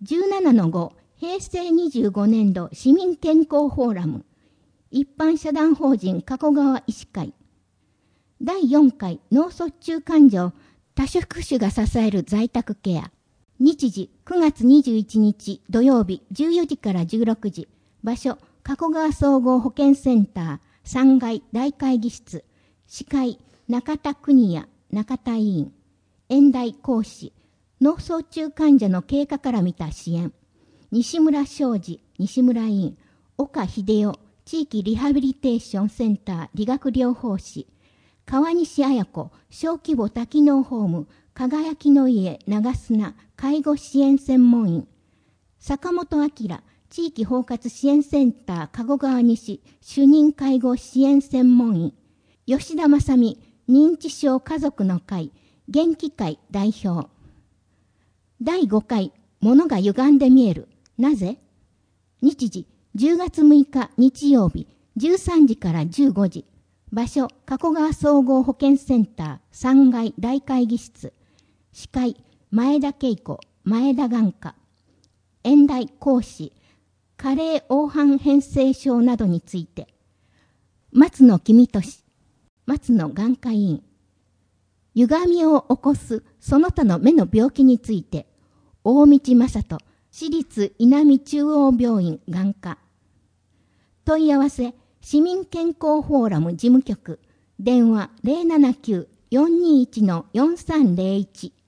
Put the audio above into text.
17-5平成25年度市民健康フォーラム一般社団法人加古川医師会第4回脳卒中患者を多職種が支える在宅ケア日時9月21日土曜日14時から16時場所加古川総合保健センター3階大会議室司会中田邦也中田委員演題講師脳卒中患者の経過から見た支援西村昌司西村委員岡秀夫地域リハビリテーションセンター理学療法士川西彩子小規模多機能ホーム輝きの家長砂介護支援専門員坂本明地域包括支援センター加古川西主任介護支援専門員吉田正美認知症家族の会元気会代表第5回物が歪んで見えるなぜ日時10月6日日曜日13時から15時場所加古川総合保健センター3階大会議室司会前田恵子前田眼科演題講師加齢黄斑変性症などについて松野公俊松野眼科医員歪みを起こすその他の目の病気について大道正人私立稲美中央病院眼科問い合わせ市民健康フォーラム事務局電話 079-421-4301